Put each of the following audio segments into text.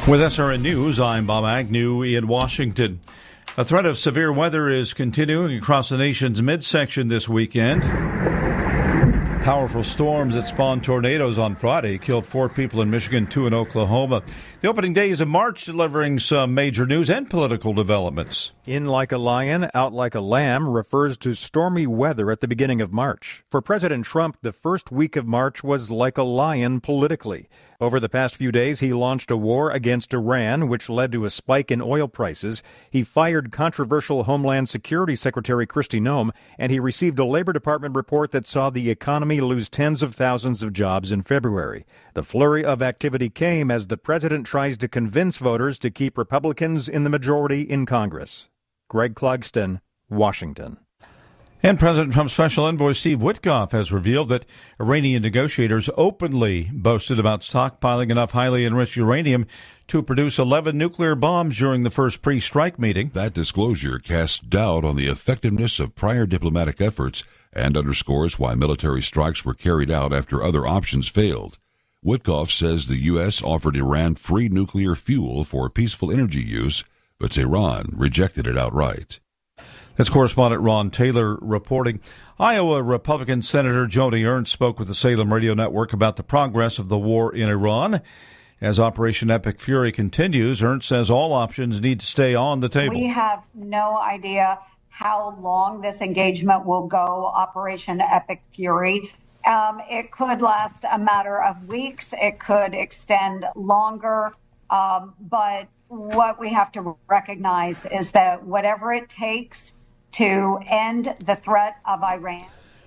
With SRN News, I'm Bob Agnew in Washington. A threat of severe weather is continuing across the nation's midsection this weekend. Powerful storms that spawned tornadoes on Friday killed 4 people in Michigan, 2 in Oklahoma. The opening days of March delivering some major news and political developments. In like a lion, out like a lamb refers to stormy weather at the beginning of March. For President Trump, the first week of March was like a lion politically. Over the past few days, he launched a war against Iran, which led to a spike in oil prices. He fired controversial Homeland Security Secretary Kristi Noem, and he received a Labor Department report that saw the economy lose tens of thousands of jobs in February. The flurry of activity came as the president tries to convince voters to keep Republicans in the majority in Congress. Greg Clugston, Washington. And President Trump's special envoy Steve Witkoff has revealed that Iranian negotiators openly boasted about stockpiling enough highly enriched uranium to produce 11 nuclear bombs during the first pre-strike meeting. That disclosure casts doubt on the effectiveness of prior diplomatic efforts and underscores why military strikes were carried out after other options failed. Witkoff says the U.S. offered Iran free nuclear fuel for peaceful energy use, but Tehran rejected it outright. That's correspondent Ron Taylor reporting. Iowa Republican Senator Joni Ernst spoke with the Salem Radio Network about the progress of the war in Iran. As Operation Epic Fury continues, Ernst says all options need to stay on the table. We have no idea how long this engagement will go, Operation Epic Fury. It could last a matter of weeks. It could extend longer. But what we have to recognize is that whatever it takes to end the threat of Iran.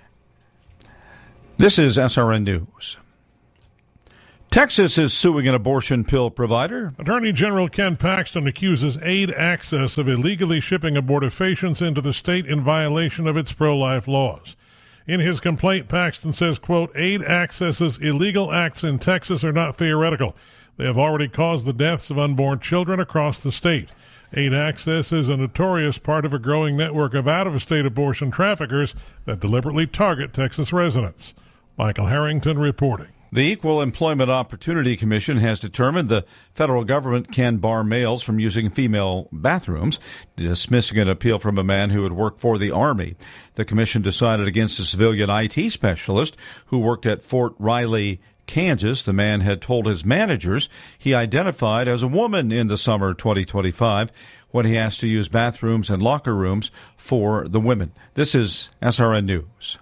This is SRN News. Texas is suing an abortion pill provider. Attorney General Ken Paxton accuses Aid Access of illegally shipping abortifacients into the state in violation of its pro-life laws. In his complaint, Paxton says, quote, Aid Access's illegal acts in Texas are not theoretical. They have already caused the deaths of unborn children across the state. Aid Access is a notorious part of a growing network of out-of-state abortion traffickers that deliberately target Texas residents. Michael Harrington reporting. The Equal Employment Opportunity Commission has determined the federal government can bar males from using female bathrooms, dismissing an appeal from a man who had worked for the Army. The commission decided against a civilian IT specialist who worked at Fort Riley, Kansas. The man had told his managers he identified as a woman in the summer 2025 when he asked to use bathrooms and locker rooms for the women. This is SRN News.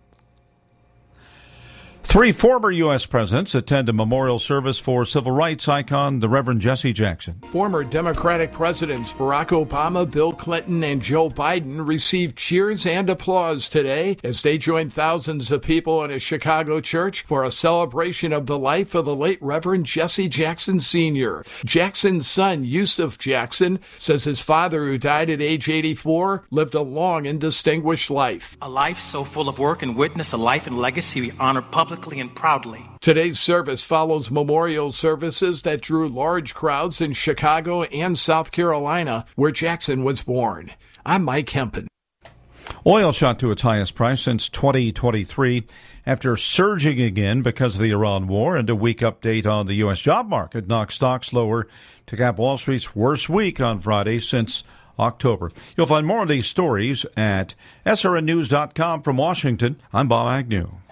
3 former U.S. presidents attend a memorial service for civil rights icon, the Reverend Jesse Jackson. Former Democratic presidents Barack Obama, Bill Clinton, and Joe Biden received cheers and applause today as they joined thousands of people in a Chicago church for a celebration of the life of the late Reverend Jesse Jackson Sr. Jackson's son, Yusuf Jackson, says his father, who died at age 84, lived a long and distinguished life. A life so full of work and witness, a life and legacy we honor publicly and proudly. Today's service follows memorial services that drew large crowds in Chicago and South Carolina, where Jackson was born. I'm Mike Hempen. Oil shot to its highest price since 2023 after surging again because of the Iran war, and a weak update on the U.S. job market knocked stocks lower to cap Wall Street's worst week on Friday since October. You'll find more of these stories at srnnews.com. From Washington, I'm Bob Agnew.